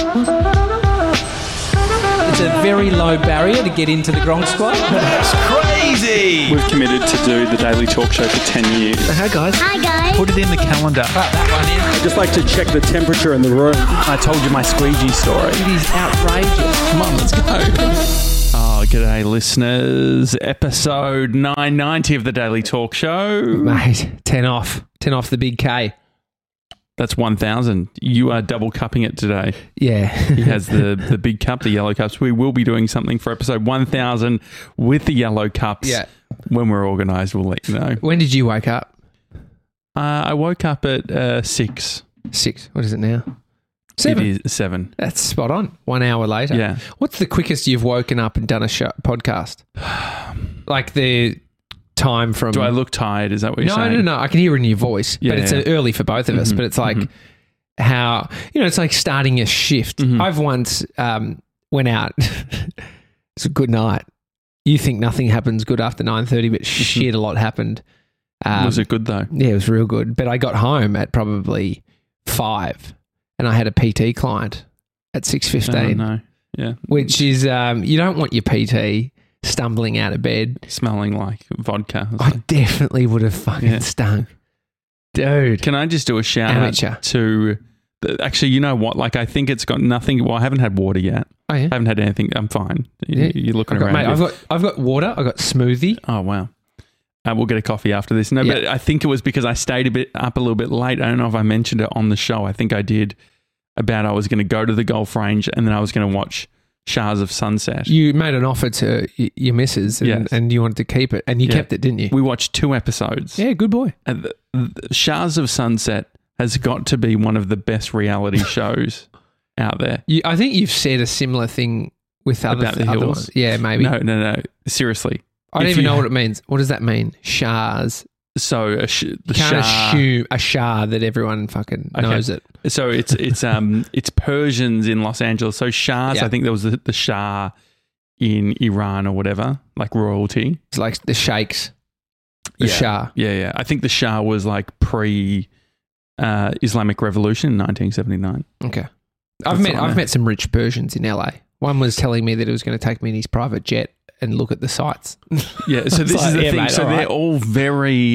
It's a very low barrier to get into the Gronk Squad. That's crazy. We've committed to do the Daily Talk Show for 10 years. Hi guys. Hi guys. Put it in the calendar. That one in. Just like to check the temperature in the room. I told you my squeegee story. It is outrageous. Come on, let's go. Oh, g'day listeners. Episode 990 of the Daily Talk Show. Mate, 10 off. 10 off the big K. That's 1,000. You are double cupping it today. Yeah. He has the big cup, the yellow cups. We will be doing something for episode 1,000 with the yellow cups. Yeah. When we're organised, we'll let you know. When did you wake up? I woke up at 6. 6. What is it now? 7. It is 7. That's spot on. 1 hour later. Yeah. What's the quickest you've woken up and done a podcast? Like the time from... Do I look tired? Is that what you're saying? No. I can hear it in your voice. Yeah, but it's yeah. early for both of us. But it's like how... it's like starting a shift. I've once went out. It's a good night. You think nothing happens good after 9:30, but shit, a lot happened. Was it good though? Yeah, it was real good. But I got home at probably 5 and I had a PT client at 6:15. Oh, no. Yeah. Which is, you don't want your PT stumbling out of bed. Smelling like vodka. I definitely would have fucking stunk. Dude. Can I just do a shout Amateur. out to... Actually, you know what? Like, I think it's got nothing... Well, I haven't had water yet. Oh, yeah? I haven't had anything. I'm fine. You're looking around. Mate, I've got water. I've got smoothie. Oh, wow. We'll get a coffee after this. No, but I think it was because I stayed up a little bit late. I don't know if I mentioned it on the show. I think I did. About I was going to go to the golf range and then I was going to watch Shahs of Sunset. You made an offer to your missus and, Yes. and you wanted to keep it and you kept it, didn't you? We watched 2 episodes. Yeah, good boy. And the Shahs of Sunset has got to be one of the best reality shows out there. I think you've said a similar thing with other About the hills? ones. Yeah, maybe. No. Seriously. I don't If even you know ha- what it means. What does that mean? Shahs. So the You can't Shah. assume a Shah that everyone fucking knows it. So it's Persians in Los Angeles. So Shahs, Yeah. I think there was the Shah in Iran or whatever, like royalty. It's like the sheikhs. The Shah. Yeah. I think the Shah was like pre Islamic Revolution in 1979. Okay. That's I've all I know. met some rich Persians in LA. One was telling me that it was going to take me in his private jet and look at the sights. Yeah, so this It's is like, the yeah, thing. mate, So all they're right. all very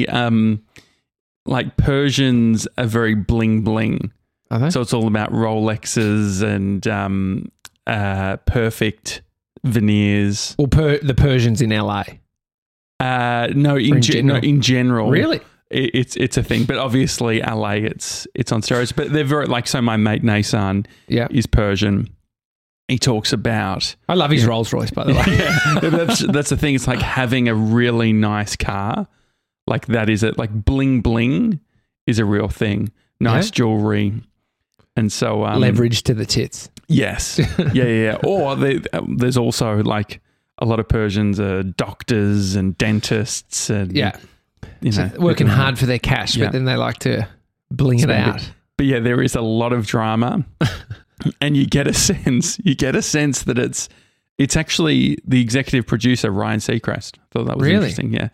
like Persians are very bling bling. Are they? So it's all about Rolexes and perfect veneers. Well, the Persians in LA. No, in general? in general, Really? it's a thing. But obviously, LA, it's on steroids. But they're very like. So my mate Nasan Yeah. is Persian. He talks about. I love his Rolls Royce, by the way. Yeah, that's the thing. It's like having a really nice car. Like that is it. Like bling bling is a real thing. Nice Yeah. jewelry. And so Leverage to the tits. Yes. Yeah. Or there's also like a lot of Persians are doctors and dentists and Yeah. you know, Working hard for their cash, Yeah. but then they like to bling it Spend it. out. But yeah, there is a lot of drama. And you get a sense that it's actually the executive producer, Ryan Seacrest. I thought that was Really? interesting. Yeah.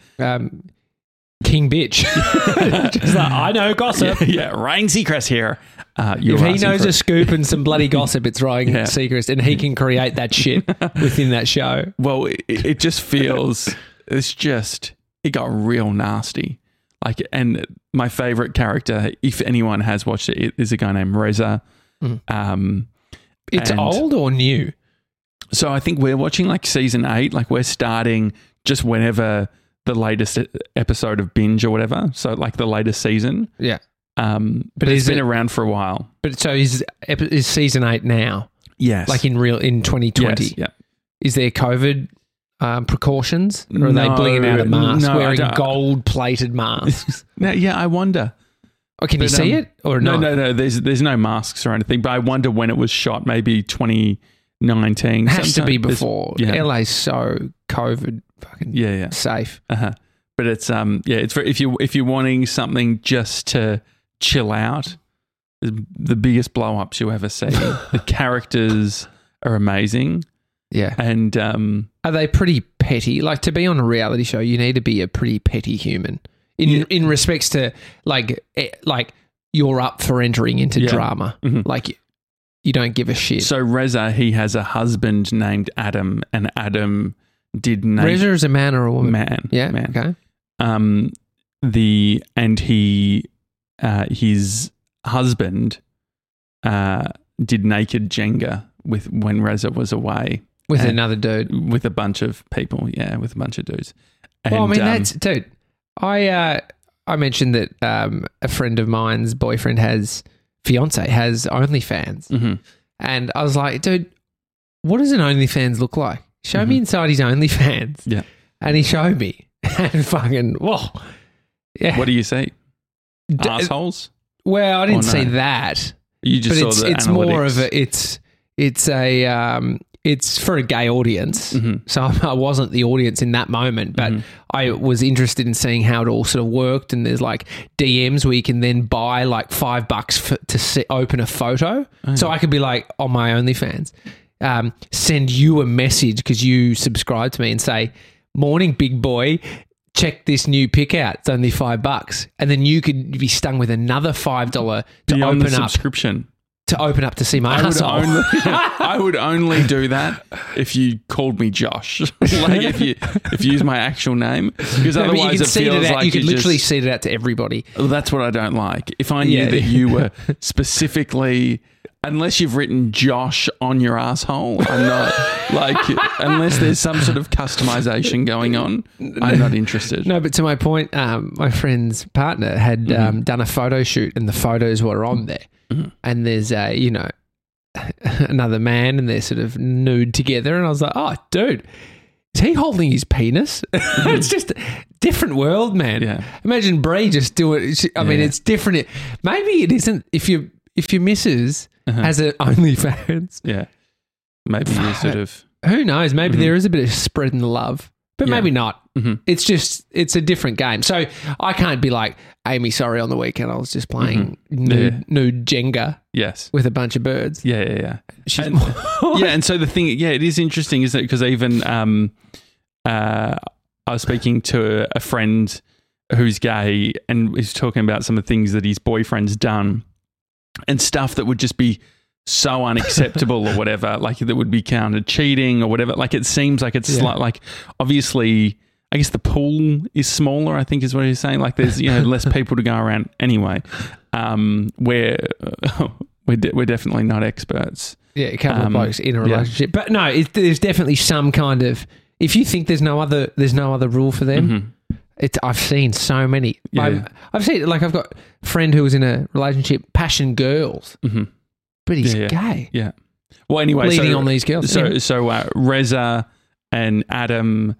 King bitch. Just like, I know gossip. Yeah. Ryan Seacrest here. If he knows a scoop and some bloody gossip, it's Ryan Yeah. Seacrest, and he can create that shit within that show. Well, it just feels, it got real nasty. Like, and my favorite character, if anyone has watched it, is a guy named Reza. It's And- old or new? So I think we're watching like season 8. Like we're starting just whenever the latest episode of Binge or whatever. So like the latest season. Yeah. But it's been around for a while. But so is season 8 now? Yes. Like in 2020? Yes, yeah. Is there COVID precautions? Or are they No, blinging out of masks, no, I wearing don't- gold-plated masks? Now, yeah, I wonder. Oh, can you see it or No, not? no. There's no masks or anything. But I wonder when it was shot. Maybe 2019. It has to sometime. be There's- before. Yeah. LA's so COVID fucking Yeah. safe. But it's it's if you're wanting something just to chill out, the biggest blow ups you ever see. The characters are amazing. Yeah. And Are they pretty petty? Like, to be on a reality show, you need to be a pretty petty human in respects to like you're up for entering into Yeah. drama. Mhm. Like you don't give a shit. So Reza, he has a husband named Adam, and Adam did name Reza is a man or a woman? man. Yeah. man. Okay. His husband did naked Jenga when Reza was away With and- another dude. with a bunch of people. Yeah, with a bunch of dudes. And, Well, I mean, that's dude. I mentioned that a friend of mine's boyfriend has OnlyFans, mhm. and I was like, dude, what does an OnlyFans look like? Show me inside his OnlyFans. Yeah. And he showed me, and fucking whoa, yeah. What do you see? Assholes? Well, I didn't no? say that, You just but saw it's the more of analytics. it's for a gay audience. Mhm. So I wasn't the audience in that moment, but I was interested in seeing how it all sort of worked. And there's like DMs where you can then buy like $5 to open a photo. So I could be like on my OnlyFans, send you a message because you subscribe to me and say, "Morning, big boy. Check this new pick out. It's only $5." And then you could be stung with another $5 to Beyond the open up subscription. to see my asshole. I would only do that if you called me Josh. Like if you use my actual name, because No, but otherwise it feels like you could literally just, seed it out to everybody. well, that's what I don't like. If I knew Yeah. that you were specifically, unless you've written Josh on your asshole, I'm not like, unless there's some sort of customization going on, I'm not interested. No, but to my point, my friend's partner had done a photo shoot and the photos were on there. And there's another man and they're sort of nude together. And I was like, oh, dude, is he holding his penis? It's just a different world, man. Yeah. Imagine Brie just do it. I mean, Yeah. it's different. Maybe it isn't if your missus has an OnlyFans. Yeah. Maybe you sort of, Who knows? Maybe there is a bit of spreading the love, but Yeah. maybe not. Mhm. It's a different game. So I can't be like, Amy, sorry, on the weekend I was just playing nude Jenga yes. with a bunch of birds. Yeah. She's And- Yeah, and so the thing, it is interesting, isn't it? Because even I was speaking to a friend who's gay and he's talking about some of the things that his boyfriend's done and stuff that would just be so unacceptable or whatever, like that would be counted cheating or whatever. Like it seems like it's like obviously, I guess the pool is smaller, I think is what he's saying. Like there's, less people to go around anyway. We're definitely not experts. Yeah, a couple of blokes in a relationship. But no, there's definitely some kind of, if you think there's no other rule for them, I've seen so many. Yeah. I've seen, like, I've got a friend who was in a relationship, passion girls, but he's gay. Yeah. Well, anyway, Leading on these girls. So Reza and Adam.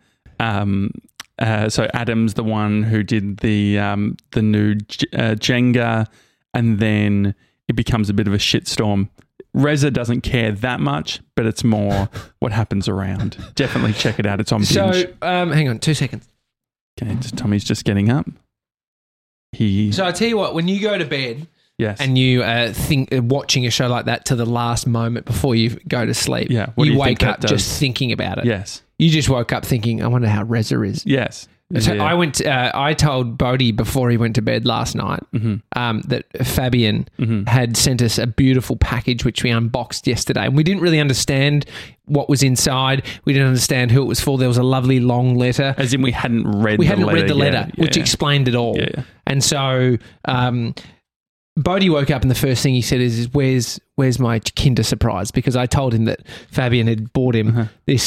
So Adam's the one who did the nude Jenga, and then it becomes a bit of a shitstorm. Reza doesn't care that much, but it's more what happens around. Definitely check it out. It's on Binge. So, hang on 2 seconds. Okay, Tommy's just getting up. So I tell you what, when you go to bed Yes. and you think watching a show like that to the last moment before you go to sleep, Yeah, what do you you think wake up that does? just thinking about it. Yes. You just woke up thinking, I wonder how Reza is. Yes. So Yeah. I told Bodie before he went to bed last night that Fabian had sent us a beautiful package which we unboxed yesterday, and we didn't really understand what was inside. We didn't understand who it was for. There was a lovely long letter. As in we hadn't read We the hadn't letter read the letter, yet. which Yeah. explained it all. Yeah. And so Bodie woke up and the first thing he said is where's my Kinder Surprise? Because I told him that Fabian had bought him this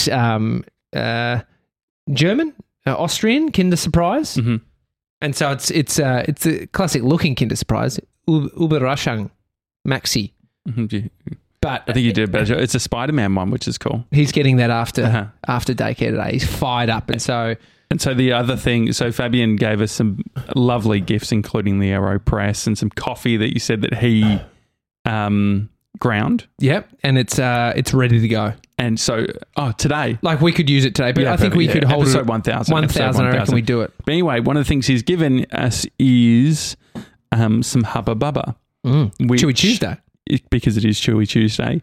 German, Austrian Kinder Surprise. And so it's a classic looking Kinder Surprise, Überraschung Maxi. But I think you did a better job. It's a Spider-Man one, which is cool. he's getting that after daycare today. He's fired up, and so the other thing, so Fabian gave us some lovely gifts, including the AeroPress and some coffee that you said that he ground. yep, and it's ready to go. And so, today. Like we could use it today, but Yeah, I think we perfect, could yeah. hold Episode it 1000. 1,000. I reckon we do it. But anyway, one of the things he's given us is some Hubba Bubba. which- Chewy Tuesday. Because it is Chewy Tuesday.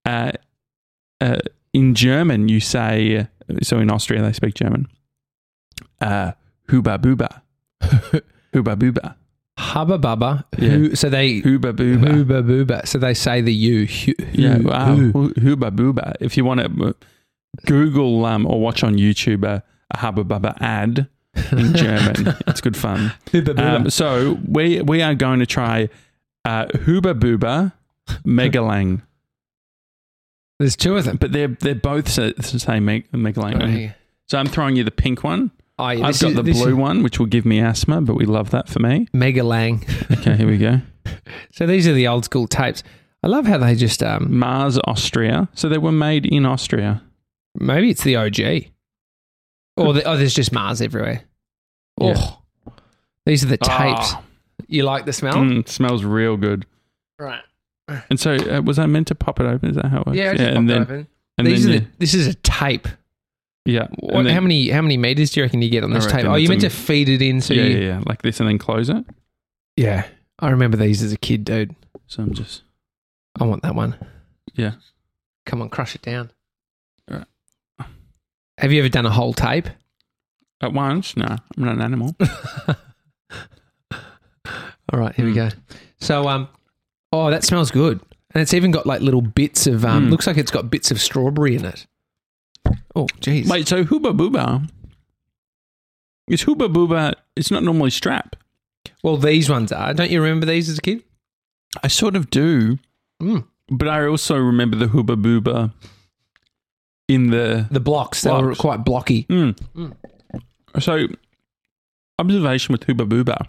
In German, you say, so in Austria they speak German, Huba Buba. Huba Buba. Hubba Bubba. Yeah. So they Hooba Booba. Hooba Booba. So they say the U. Yeah, wow. Hooba Booba. If you want to Google or watch on YouTube a Hubba Bubba ad in German, it's good fun. Hooba Booba. So we are going to try Hooba Booba Megalang. There's two of them. But they're both the same Megalang. Oh, yeah. So I'm throwing you the pink one. Oh, yeah, I've got the blue one, which will give me asthma, but we love that for me. Mega Lang. Okay, here we go. So these are the old school tapes. I love how they just Mars, Austria. So they were made in Austria. maybe it's the OG. Or there's just Mars everywhere. Yeah. Oh, these are the tapes. Oh. You like the smell? It smells real good. Right. And so was I meant to pop it open? Is that how it works? Yeah, I just popped it open. And This is a tape. Yeah. What, how many meters do you reckon you get on this tape? Oh, you meant to feed it in, so yeah, like this, and then close it. Yeah, I remember these as a kid, dude. So I'm just I want that one. Yeah. Come on, crush it down. All right. Have you ever done a whole tape? At once? No, I'm not an animal. All right, here we go. So, oh, that smells good, and it's even got like little bits of. Looks like it's got bits of strawberry in it. Oh, geez. Wait, so Hooba Booba is Hooba Booba? It's not normally strap. Well, these ones are. Don't you remember these as a kid? I sort of do, but I also remember the Hooba Booba in the blocks. They were quite blocky. So, observation with Hooba Booba.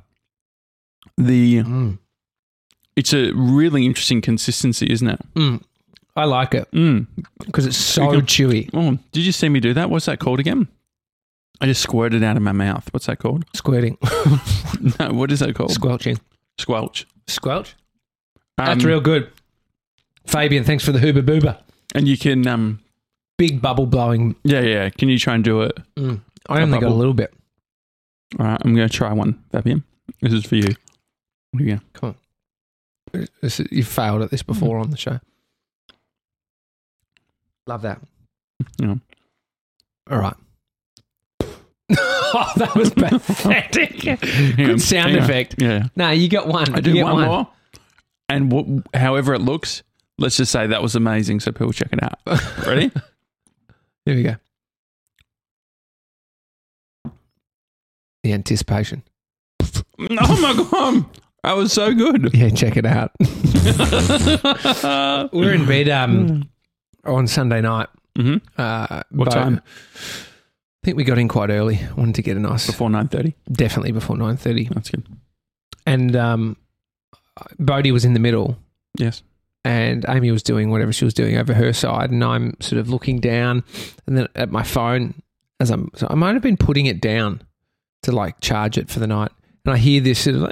It's a really interesting consistency, isn't it? I like it because it's so chewy. Oh, did you see me do that? What's that called again? I just squirted out of my mouth. What's that called? Squirting. No, what is that called? Squelching. Squelch. Squelch? That's real good. Fabian, thanks for the Hooba Booba. And you can... big bubble blowing. Yeah. Can you try and do it? I only got a little bit. All right, I'm going to try one, Fabian. This is for you. Here you go. Come on. You've failed at this before on the show. Love that. Yeah. All right. Oh, that was pathetic. Good sound effect. Yeah. No, you got one. I do one more. And however it looks, let's just say that was amazing, so people check it out. Ready? Here we go. The anticipation. Oh my God. That was so good. Yeah, check it out. We're in bed on Sunday night. What time? I think we got in quite early. Wanted to get a nice... Before 9:30? Definitely before 9:30. That's good. And Bodie was in the middle. Yes. And Amy was doing whatever she was doing over her side, and I'm sort of looking down and then at my phone so I might have been putting it down to like charge it for the night. And I hear this sort of like,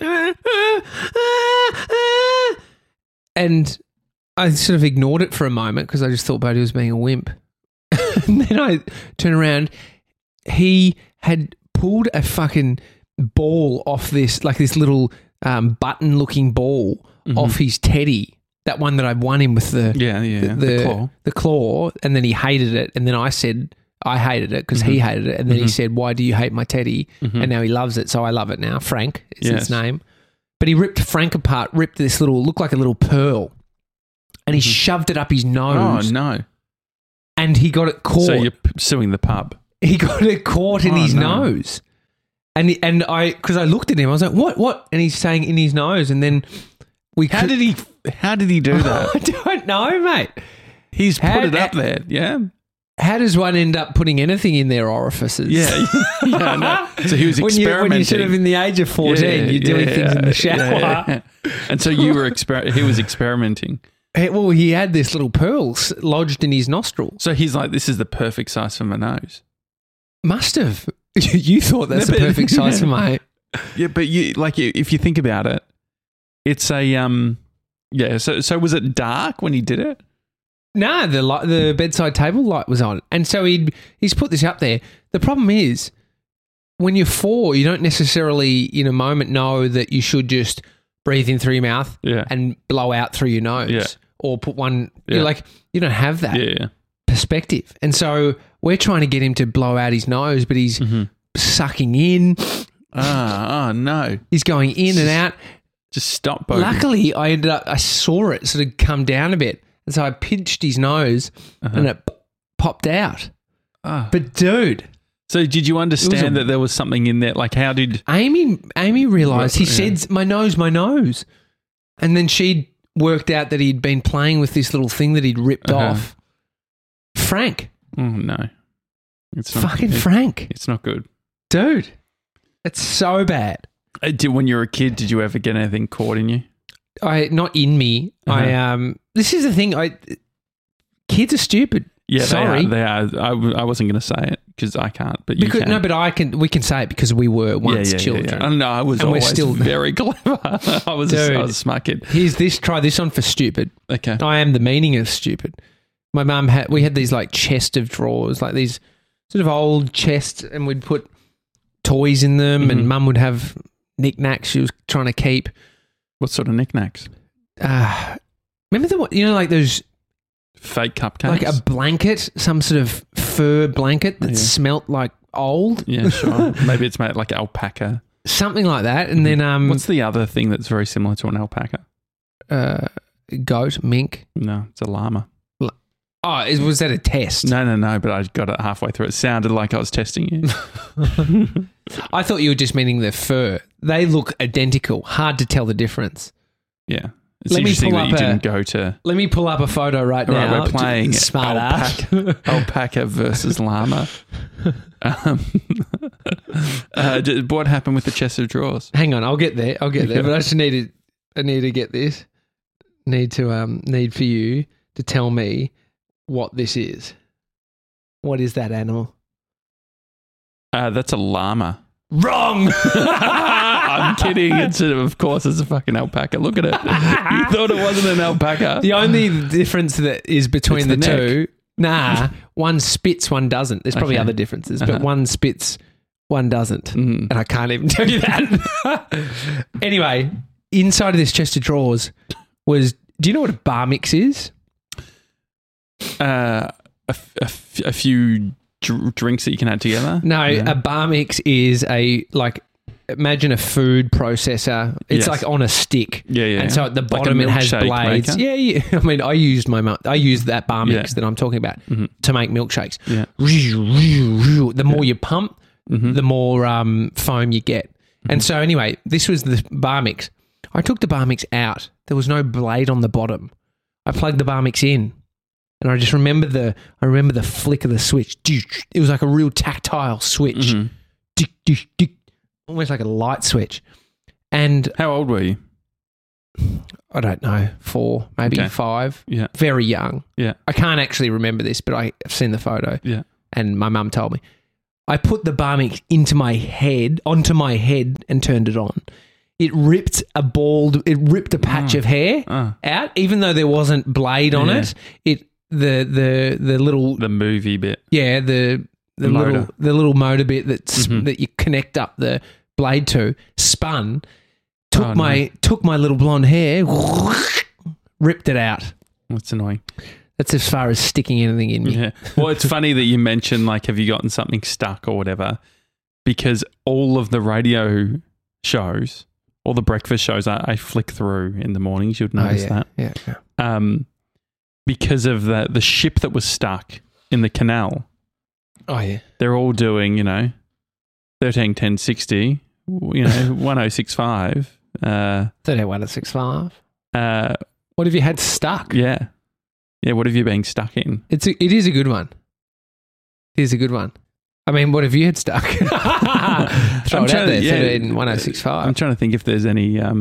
and I sort of ignored it for a moment because I just thought Bodie was being a wimp. And then I turn around. He had pulled a fucking ball off this little button-looking ball off his teddy. That one that I won him with the claw, and then he hated it. And then I said I hated it because he hated it. And then he said, "Why do you hate my teddy?" And now he loves it, so I love it now. Frank is his name. But he ripped Frank apart, ripped this looked like a little pearl, and he shoved it up his nose. Oh, no. And he got it caught. So you're suing the pub. He got it caught in his nose. And because I looked at him, I was like, what? And he's saying in his nose, and then How did he do that? I don't know, mate. He's put it up there, yeah. How does one end up putting anything in their orifices? Yeah, no. So he was experimenting. When you're sort of in the age of 14, you're doing things in the shower. Yeah. And so he was experimenting. Well, he had this little pearl lodged in his nostril. So he's like, this is the perfect size for my nose. Must have. You thought that's the perfect size for my... Yeah, but if you think about it, it's a... So was it dark when he did it? No, the bedside table light was on. And so he's put this up there. The problem is, when you're 4, you don't necessarily, in a moment, know that you should just breathe in through your mouth and blow out through your nose. Yeah. Or put one... you don't have that perspective. And so we're trying to get him to blow out his nose, but he's sucking in Oh, no. He's going in and out. Just stop boating. Luckily, I saw it sort of come down a bit. And so I pinched his nose and it popped out. Oh. But dude. So did you understand that there was something in there? Like how did... Amy realised, he said, my nose. And then she'd worked out that he'd been playing with this little thing that he'd ripped off. Frank. Oh, no. It's not fucking good. Frank. It's not good. Dude. It's so bad. When you were a kid, did you ever get anything caught in you? Not in me. This is the thing. Kids are stupid. Yeah, sorry. They are. I wasn't going to say it because I can't, but you can. No, but I can. We can say it because we were once children. Yeah. No, I was and always we're still very clever. I was a smart kid. Here's this. Try this on for stupid. Okay. I am the meaning of stupid. My mum we had these like chest of drawers, like these sort of old chests, and we'd put toys in them, and mum would have knickknacks she was trying to keep. What sort of knickknacks? Remember like those fake cupcakes? Like a blanket, some sort of fur blanket that smelt like old. Yeah, sure. Maybe it's made like alpaca. Something like that. And then... what's the other thing that's very similar to an alpaca? Goat, mink. No, it's a llama. Was that a test? No, but I got it halfway through. It sounded like I was testing you. I thought you were just meaning the fur. They look identical. Hard to tell the difference. Yeah. It's interesting that you didn't go to... Let me pull up a photo right now. We're playing alpaca versus llama. What happened with the chest of drawers? Hang on, I'll get there. But I just need to get this. Need for you to tell me what this is. What is that animal? That's a llama. Wrong. I'm kidding. Of course, it's a fucking alpaca. Look at it. You thought it wasn't an alpaca. The only difference that is between the two, one spits, one doesn't. There's probably other differences, but one spits, one doesn't. And I can't even tell you that. Anyway, inside of this chest of drawers was, do you know what a bar mix is? A few drinks that you can add together? No, a bar mix is imagine a food processor. It's like on a stick. Yeah. And so at the bottom it has blades. Maker? Yeah. I mean, I used that bar mix that I'm talking about to make milkshakes. Yeah. The more you pump, the more foam you get. And so anyway, this was the bar mix. I took the bar mix out. There was no blade on the bottom. I plugged the bar mix in. And I just remember the flick of the switch. It was like a real tactile switch. Dick, dick, dick. Almost like a light switch. And how old were you? I don't know, 4, maybe 5. Yeah. Very young. Yeah. I can't actually remember this, but I've seen the photo. Yeah. And my mum told me. I put the bar mix onto my head and turned it on. It ripped a patch of hair out, even though there wasn't blade on it. The movie bit. Yeah, the little motor bit that you connect up the blade to spun, took my little blonde hair, ripped it out. That's annoying. That's as far as sticking anything in me. Yeah. Well, it's funny that you mentioned have you gotten something stuck or whatever, because all of the radio shows, all the breakfast shows I flick through in the mornings, you'd notice that. Yeah. Because of the ship that was stuck in the canal. Oh, yeah. They're all doing, 13, 10, 60, 1065. 13, 1065. What have you had stuck? Yeah. Yeah, what have you been stuck in? It is a good one. It is a good one. I mean, what have you had stuck? Throw it out there, 13, 1065. I'm trying to think if there's any... I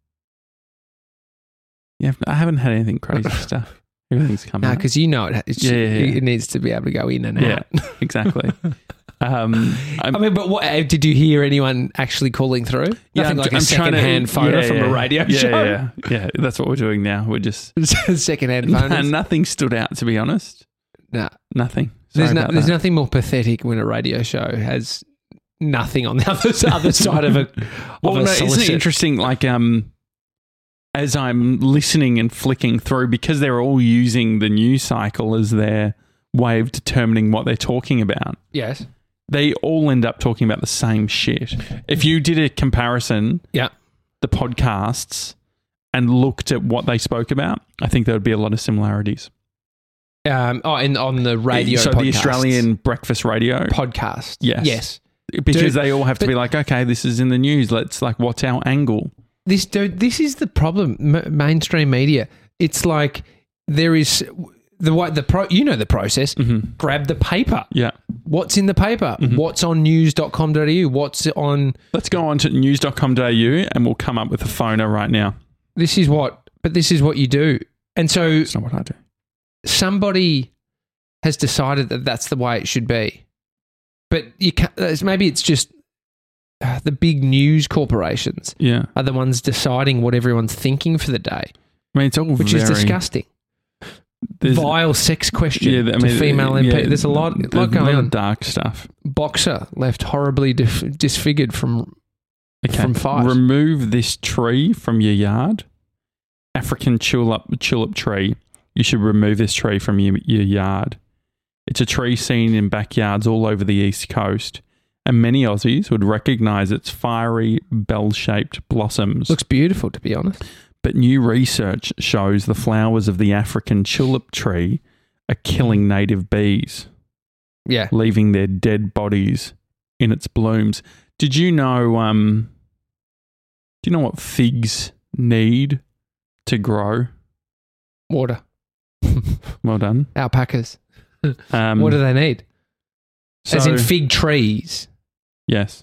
haven't had anything crazy stuff. Everything's coming. No, because it needs to be able to go in and out. Yeah, exactly. I mean, but what did you hear anyone actually calling through? Nothing like a second-hand photo from a radio show? Yeah, that's what we're doing now. We're just... second-hand photos? Nothing stood out, to be honest. No. Nothing. There's nothing more pathetic when a radio show has nothing on the other side of a isn't it interesting, as I'm listening and flicking through, because they're all using the news cycle as their way of determining what they're talking about. Yes. they all end up talking about the same shit. If you did a comparison, Yeah. the podcasts, and looked at what they spoke about, I think there would be a lot of similarities. And on the radio So podcasts. the Australian breakfast radio podcast. Yes. Yes. because Dude, they all have to but- be like, okay, this is in the news. Let's like, what's our angle? This is the problem. Mainstream media. It's like there is you know the process. Mm-hmm. Grab the paper. Yeah. What's in the paper? Mm-hmm. What's on news.com.au? What's on? Let's go on to news.com.au and we'll come up with a phoner right now. This is what you do. And so It's not what I do. somebody has decided that that's the way it should be. But you can't, maybe it's just the big news corporations Yeah. are the ones deciding what everyone's thinking for the day, I mean, it's all which is disgusting. there's- Vile sex question Yeah, I to mean, female MP. yeah, There's a lot there's going a lot on. of dark stuff. Boxer left horribly disfigured from fight. Remove this tree from your yard. African tulip tree. You should remove this tree from your yard. It's a tree seen in backyards all over the East Coast, and many Aussies would recognise its fiery bell-shaped blossoms. Looks beautiful, to be honest. But new research shows the flowers of the African tulip tree are killing native bees, Yeah. leaving their dead bodies in its blooms. Did you know? Do you know what figs need to grow? Water. Well done. Alpacas. What do they need? As in fig trees. Yes.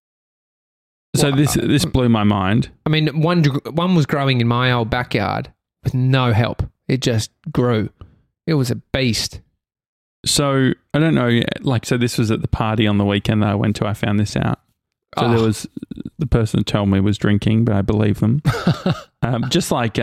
So Well, this blew my mind. I mean, one was growing in my old backyard with no help. It just grew. It was a beast. So I don't know. Like, so this was at the party on the weekend that I went to. I found this out. So there was the person that told me was drinking, but I believe them. Just like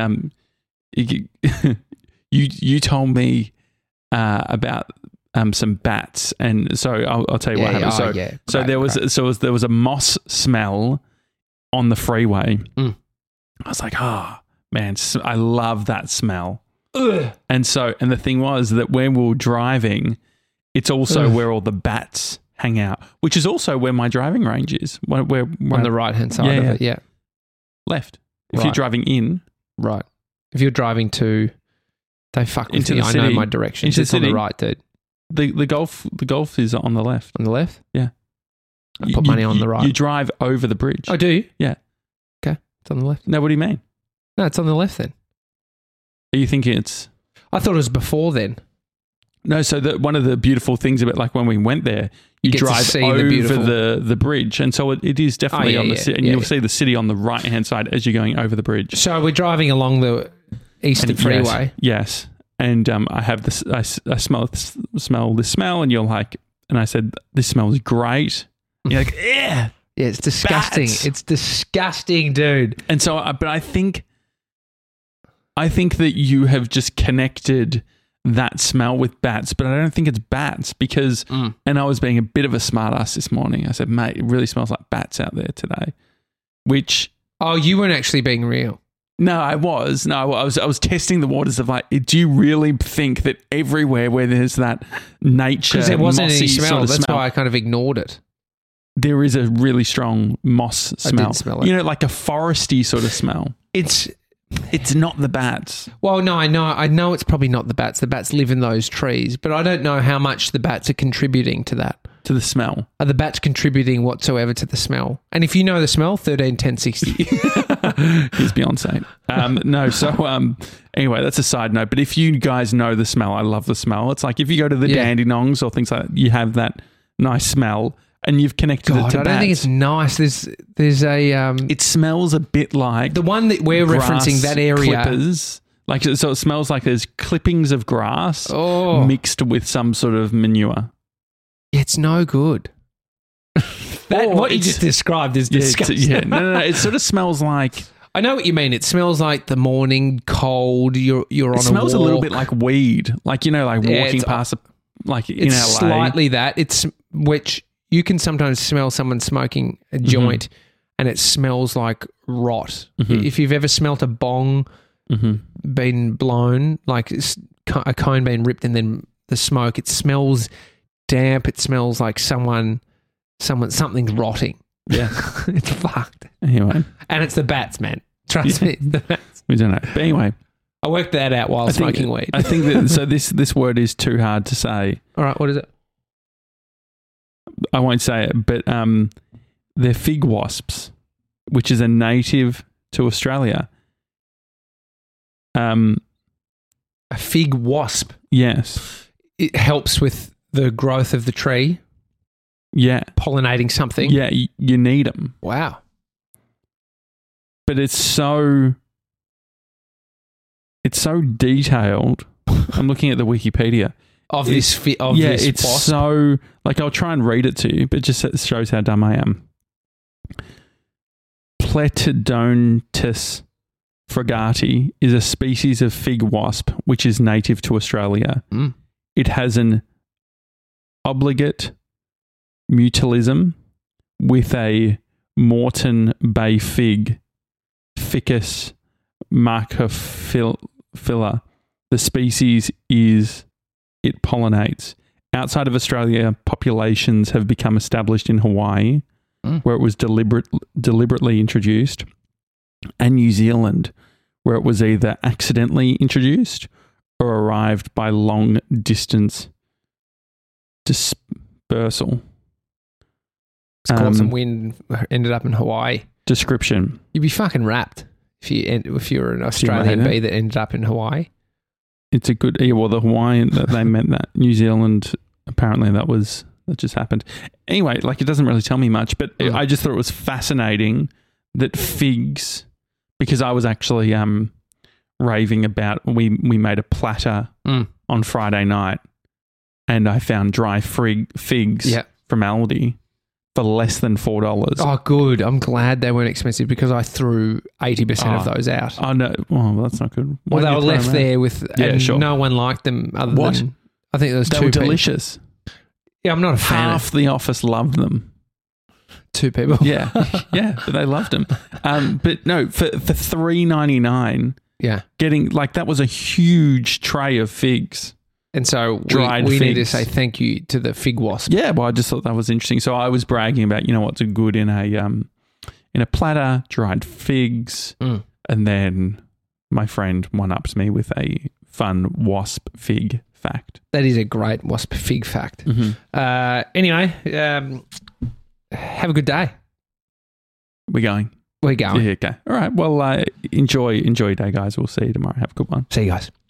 you told me about some bats, and so I'll tell you what happened. So there was a moss smell on the freeway. Mm. I was like, man, I love that smell. Ugh. And the thing was that when we were driving, it's also where all the bats hang out, which is also where my driving range is. Where On the right-hand side of it, yeah. left. If you're Right. driving in, Right. If you're driving to... They fuck with Into me. the I know city. my directions. Into It's the on the city. right, dude. the golf is on the left. On the left? Yeah. I put money on the right. You drive over the bridge. Oh, do you? Yeah. Okay. It's on the left. No, what do you mean? No, it's on the left then. Are you thinking it's... I thought it was before then. No, so one of the beautiful things about like when we went there, you get to drive see over the beautiful- the bridge. And so it is definitely on the city. And you'll see the city on the right-hand side as you're going over the bridge. So we're driving along the Eastern Freeway. Yes. And I have this, I smell this smell, and you're like, and I said, this smells great. And you're like, yeah. Yeah, it's disgusting. Bats. It's disgusting, dude. And so, but I think that you have just connected that smell with bats, but I don't think it's bats because, and I was being a bit of a smartass this morning. I said, mate, it really smells like bats out there today, which... Oh, you weren't actually being real. No, I was. No, I was testing the waters of like, do you really think that everywhere where there's that nature, Because there wasn't any mossy smell. sort of That's smell, why I kind of ignored it. there is a really strong moss smell. did smell it. You know, like a foresty sort of smell. It's not the bats. Well, no, I know it's probably not the bats. The bats live in those trees, but I don't know how much the bats are contributing to that. To the smell. Are the bats contributing whatsoever to the smell? And if you know the smell, 13 10 60. Here's Beyonce. Anyway, that's a side note. But if you guys know the smell, I love the smell. It's like if you go to the Dandenongs or things like that, you have that nice smell and you've connected it to I bats. don't think it's nice. There's a It smells a bit like the one that we're grass referencing, that area. clippers. Like, so it smells like there's clippings of grass mixed with some sort of manure. It's no good. What you just described is disgusting. No. It sort of smells like... I know what you mean. It smells like the morning cold. You're on a walk. It smells a little bit like weed. like walking it's- past in It's LA. slightly that. It's which you can sometimes smell someone smoking a joint and it smells like rot. If you've ever smelt a bong being blown, like a cone being ripped and then the smoke, it smells damp. It smells like someone something's rotting. Yeah. It's fucked. Anyway, And it's the bats, man. Trust me, the bats. we don't know. But anyway, I worked that out while smoking weed. I think that so this word is too hard to say. All right, what is it? I won't say it, but they're fig wasps, which is a native to Australia. A fig wasp. Yes. It helps with the growth of the tree, Yeah. pollinating something. Yeah, you need them. Wow. But it's so detailed. I'm looking at the Wikipedia. This it's wasp. so like I'll try and read it to you, but just shows how dumb I am. Pletodontis fragati is a species of fig wasp which is native to Australia. Mm. It has an obligate mutilism with a Moreton Bay fig, Ficus marcophila. The species it pollinates. Outside of Australia, populations have become established in Hawaii, where it was deliberately introduced, and New Zealand, where it was either accidentally introduced or arrived by long distance dispersal. It's caught some wind, ended up in Hawaii. Description. You'd be fucking wrapped if you were an Australian bee that ended up in Hawaii. It's a good, well, the Hawaiian, they meant that. New Zealand, apparently that just happened. Anyway, like it doesn't really tell me much, but I just thought it was fascinating that figs, because I was actually raving about, we made a platter on Friday night and I found dry figs from Aldi for less than $4. Oh, good. I'm glad they weren't expensive because I threw 80% of those out. Oh, no. Well, that's not good. Well, they were left there with, and no one liked them other than, I think there was they two were people. delicious. Yeah, I'm not a fan. Half the office loved them. Two people. Yeah. Yeah, but they loved them. But no, for $3.99, getting, like, that was a huge tray of figs. And so we need to say thank you to the fig wasp. Yeah, well, I just thought that was interesting. So I was bragging about, what's good in a platter, dried figs, and then my friend one-ups me with a fun wasp fig fact. That is a great wasp fig fact. Mm-hmm. Anyway, have a good day. We're going. We're going. Yeah, okay. All right. Well, enjoy your day, guys. We'll see you tomorrow. Have a good one. See you guys.